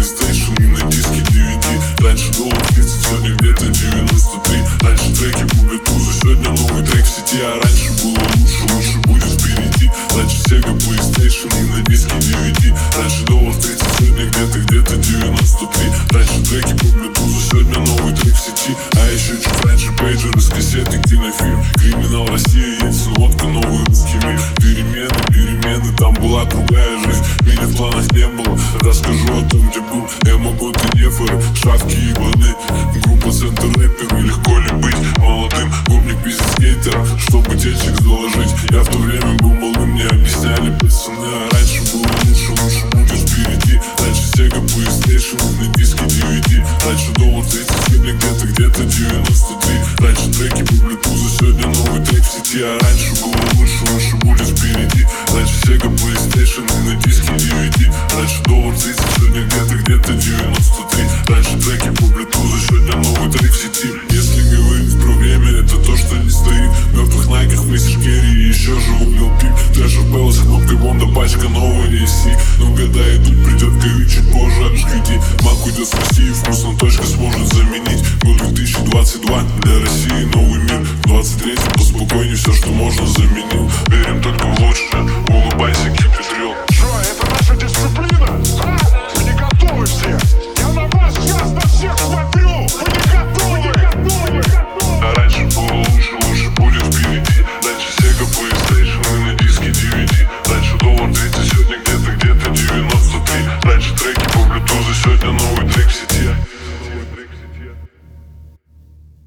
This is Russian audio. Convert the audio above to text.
PlayStation и на диске DVD. Раньше доллар 30, сегодня где-то 93. Раньше треки губят пузо, сегодня новый трек в сети. А раньше было лучше будет впереди. Раньше Sega, PlayStation и на диске DVD. Раньше доллар 30, сегодня где-то 93. Раньше треки губят пузо, сегодня новый трек в сети. А еще чуть раньше пейджер из кассеты, кинофильм. Криминал Россия, едет лодка, новый русский мир. Перемены, там была другая жизнь. Меня в планах не было, расскажу о том, где был. Я могу, ты нефоры, шапки и баны. Группа центр рэпер, и легко ли быть молодым? Гопник бизнес скейтера, чтобы денчик заложить. Я в то время был малым, мне объясняли пацаны. А раньше было лучше будет впереди. Раньше Sega, PlayStation и на диске DVD. Раньше доллар 30, сегодня где-то 93. Раньше треки губят пузо, сегодня новый трек в сети. А раньше было лучше будет впереди. Раньше Sega, PlayStation и на диске DVD. Раньше доллар 30, сегодня где-то 93. Раньше треки губят пузо, сегодня новый трек в сети. Если говорить про время, это то, что не стоит. В мертвых найках мистер Керри и еще же убил Пип. Трэш Белл с кнопкой Бонда, пачка нового неси. Но года идут, придет ковид чуть позже, жди. Мак уйдет с России, вкусно точка сможет заменить. Год 2022, для России новый мир. В 23-м поспокойнее, все, что можно, заменил.